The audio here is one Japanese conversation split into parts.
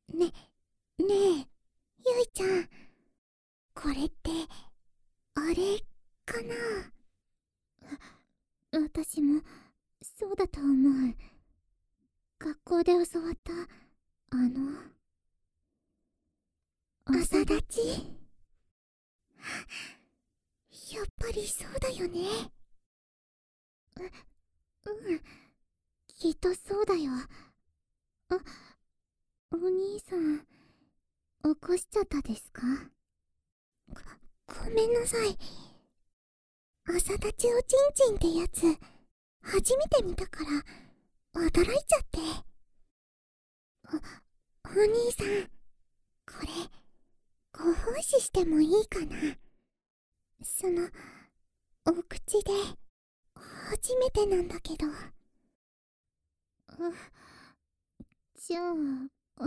ねえ、ゆいちゃん、これってあれかな。私もそうだと思う。学校で教わった朝立ち。やっぱりそうだよね。うん、きっとそうだよ。お兄さん、起こしちゃったですか？ごめんなさい。朝立ちおちんちんってやつ、初めて見たから驚いちゃって。お兄さん、これご奉仕してもいいかな。お口で初めてなんだけど。じゃあ、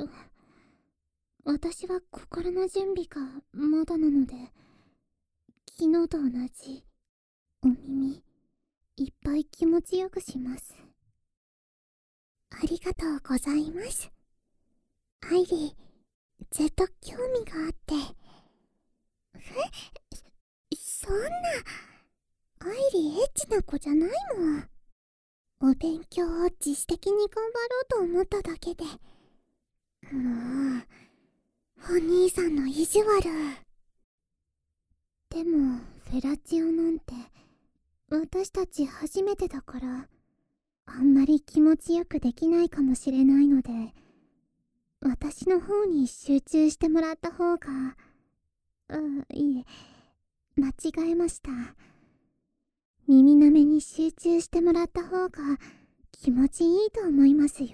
私は心の準備がまだなので、昨日と同じお耳いっぱい気持ちよくします。ありがとうございます。アイリー、ずっと興味があって。そんな、アイリーエッチな子じゃないもん。お勉強を自主的に頑張ろうと思っただけで。もう、お兄さんの意地悪。でも、フェラチオなんて、私たち初めてだから、あんまり気持ちよくできないかもしれないので、私の方に集中してもらった方が、いえ、間違えました。耳なめに集中してもらった方が気持ちいいと思いますよ。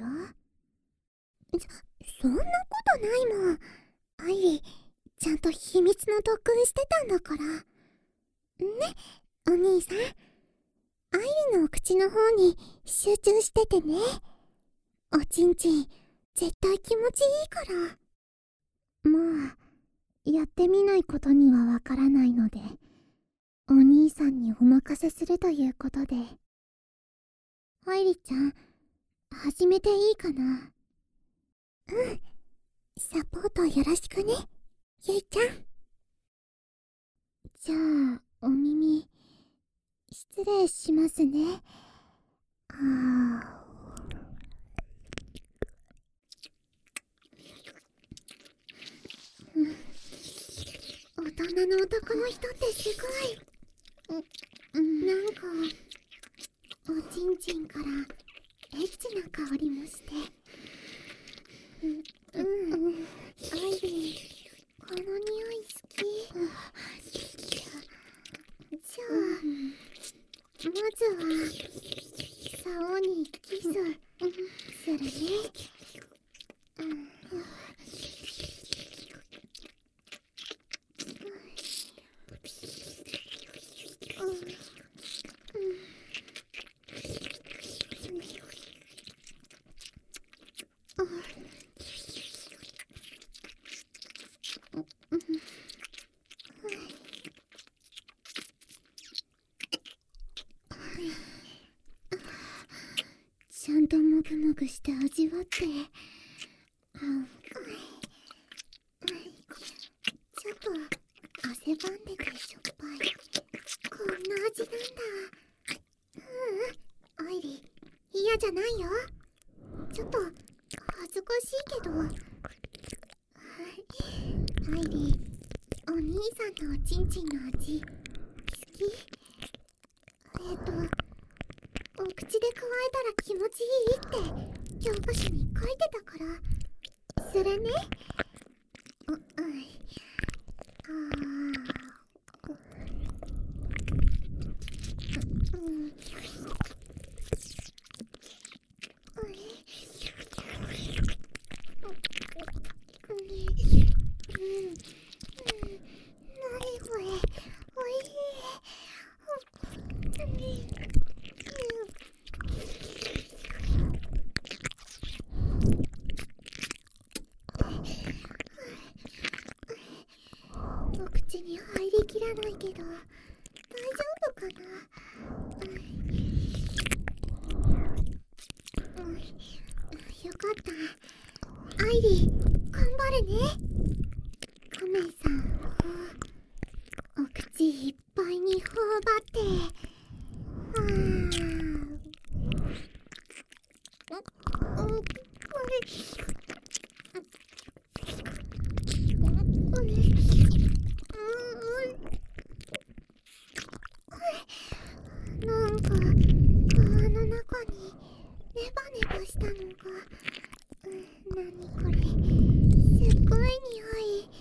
そんなことないもん。アイリー、ちゃんと秘密の特訓してたんだから。ね、お兄さん。アイリのお口の方に集中しててね。おちんちん、絶対気持ちいいから。まあ、やってみないことにはわからないので、お兄さんにお任せするということで。アイリちゃん、始めていいかな？うん。サポートよろしくね、ゆいちゃん。じゃあ、お耳、失礼しますね。大人の男の人ってすごい。なんか、おちんちんからエッチな香りもして。アイリー、この匂い好き。じゃあ、まずは、竿にキスするね。ちゃんともぐもぐして味わって。ちょっと汗ばんでてしょっぱい。こんな味なんだ。アイリー、嫌じゃないよ。ちょっと恥ずかしいけど。アイリー、お兄さんのおちんちんの味好き？お口で加えたら気持ちいいって教科書に書いてたから。それね。何これ、おいしい。お口に入りきらないけど大丈夫かな。よかった。アイイリ頑張るね。カメさんをお口いっぱいに頬張って、なんか皮の中にネバネバしたのが、なにこれ、すっごい匂い。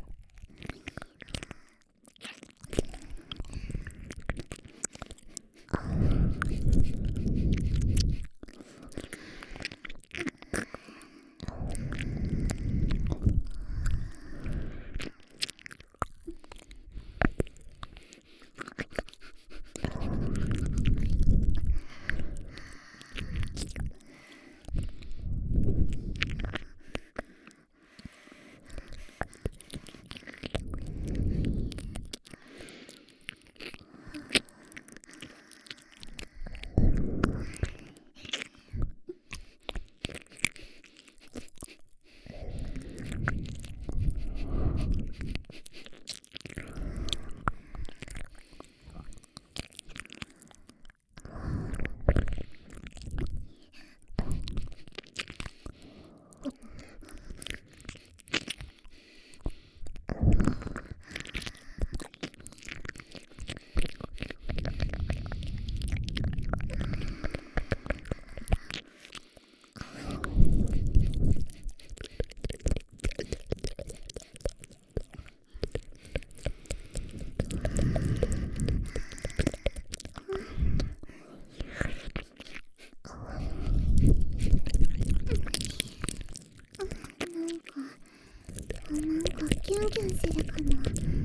キュンキュンするかな。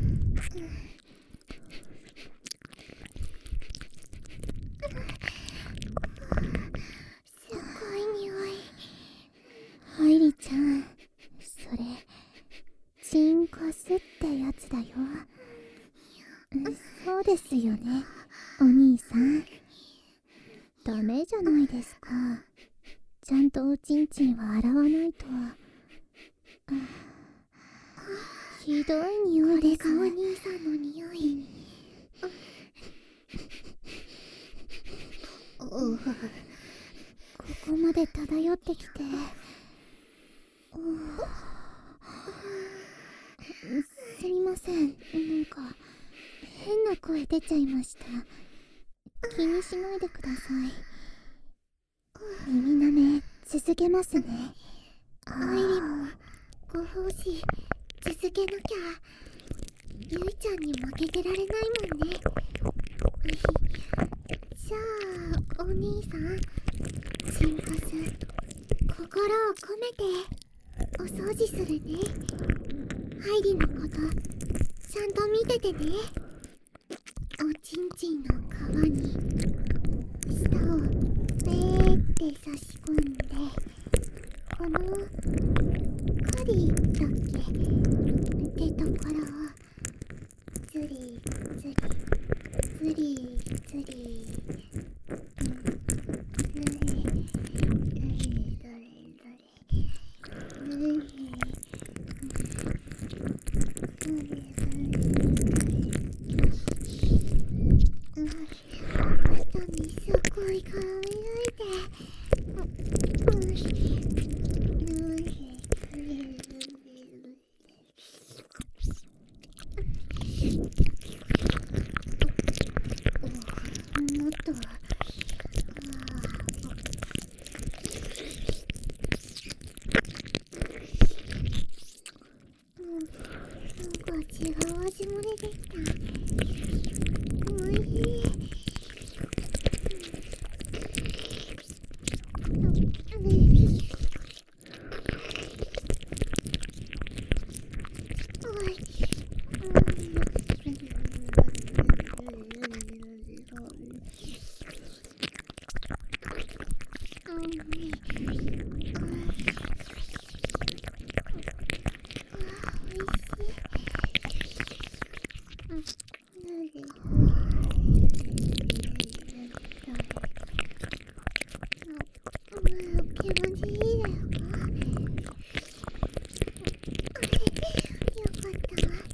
すごい匂い。アイリちゃん、それチンコスってやつだよ。そうですよね、お兄さん。ダメじゃないですか。ちゃんとおちんちんは洗わないと。ひどい匂いです。これがお兄さんの匂い。ここまで漂ってきて、すみません、なんか変な声出ちゃいました。気にしないでください。耳なめ続けますね。アイリもご奉仕続けなきゃ。ゆいちゃんに負けてられないもんね。じゃあお兄さん、チンコス心を込めてお掃除するね。ハイリのことちゃんと見ててね。おちんちんの皮に舌をペーって差し込んで、このカリだっけってところをズリズリズリズリ舌にすごい絡み抜いて、もっとなんか違う味も出てきた。おいしい。おいしい。 かったわ。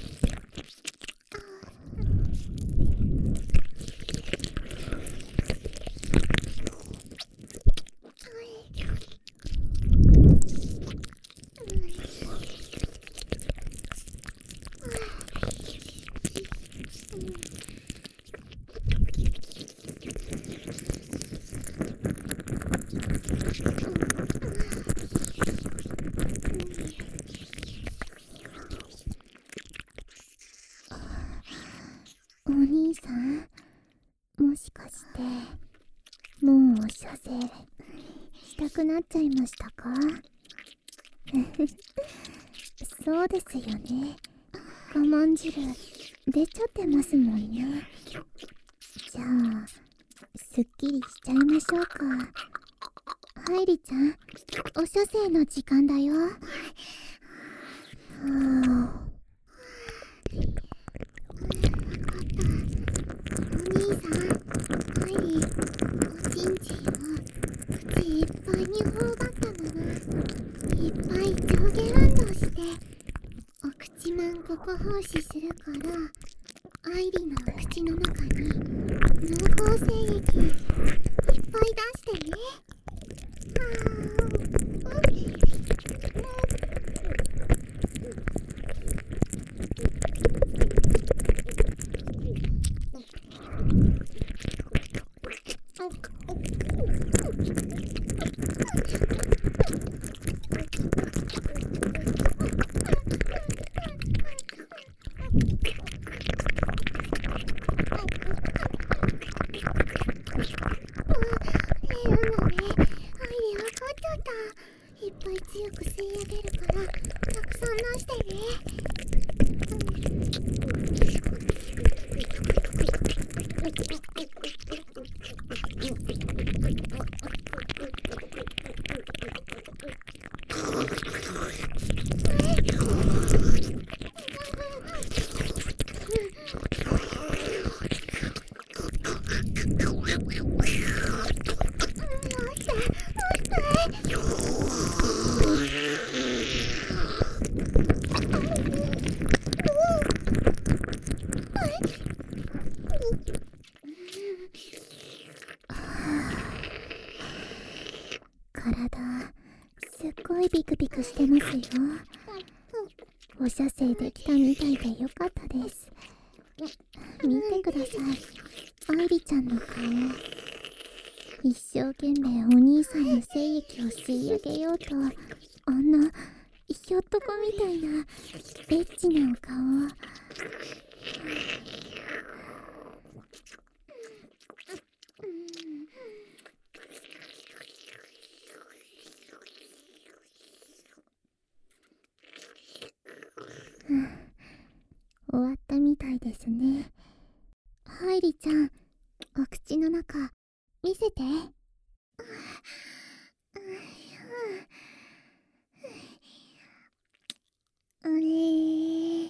お兄さん、もしかしてもうお射精したくなっちゃいましたか？そうですよね。我慢汁出ちゃってますもんね。じゃあすっきりしちゃいましょうか。はいりちゃん、お射精の時間だよ。お兄さん、はいり、おちんちんを口いっぱいに頬張ったままいっぱい上下運動してお口マンココ奉仕するから、アイリの口の中に濃厚精液いっぱい出してね。いっぱい強く吸い上げるからたくさん出してね。体すっごいビクビクしてますよ。お射精できたみたいでよかったです。見てください、愛梨ちゃんの顔。一生懸命お兄さんの精液を吸い上げようと、あんなひよっとこみたいなエッチなお顔。終わったみたいですね。はいりちゃん、お口の中見せて。あれー、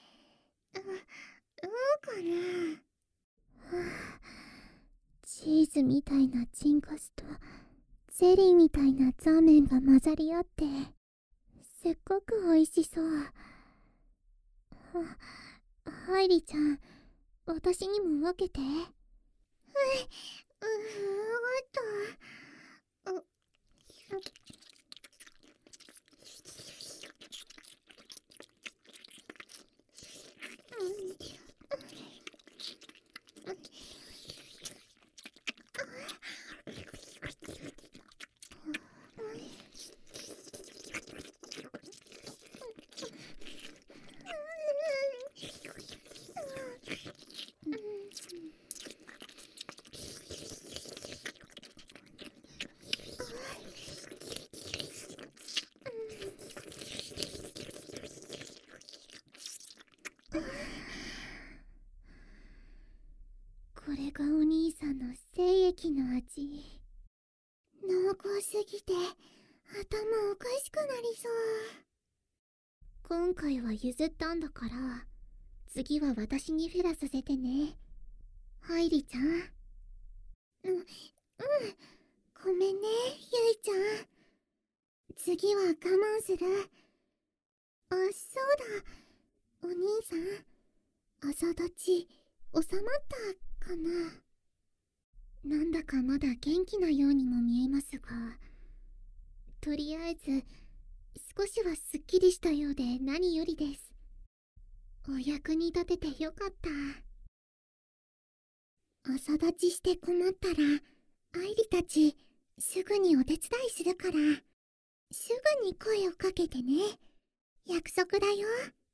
どうかな。チーズみたいなチンカスとゼリーみたいなザーメンが混ざり合ってすっごく美味しそう。はいりちゃん、私にも分けて。わかった。これがお兄さんの精液の味。濃厚すぎて頭おかしくなりそう。今回は譲ったんだから、次は私にフェラさせてね、はいりちゃん。ごめんね、ゆいちゃん。次は我慢する。 お兄さん、朝立ち収まったかな。なんだかまだ元気なようにも見えますが、とりあえず少しはすっきりしたようで何よりです。お役に立ててよかった。朝立ちして困ったら愛梨たちすぐにお手伝いするから、すぐに声をかけてね。約束だよ。